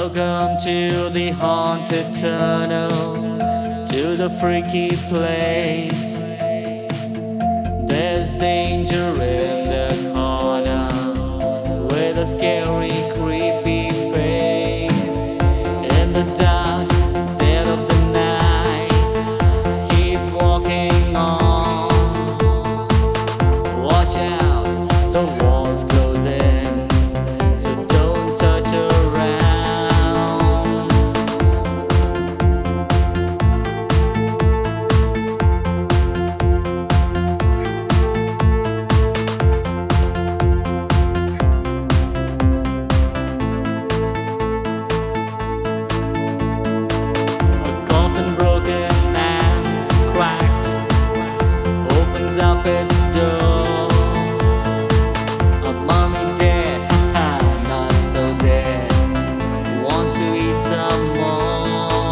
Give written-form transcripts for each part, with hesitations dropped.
Welcome to the haunted tunnel, to the freaky place. There's danger in the corner, with a scary, creepy face. In the dark, dead of the night, keep walking on. Watch out, the walls closing, so don't touch around. A coffin broken and cracked opens up its door. A mummy dead, haha, not so dead, wants to eat some more.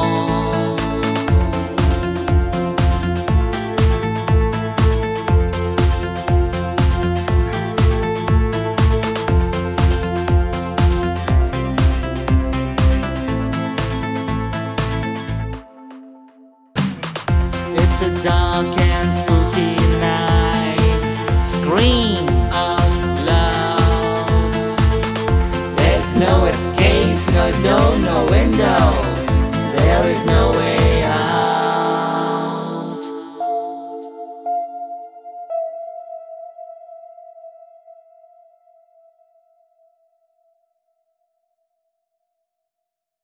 It's a dark and spooky night. Scream out loud. There's no escape, no door, no window. There is no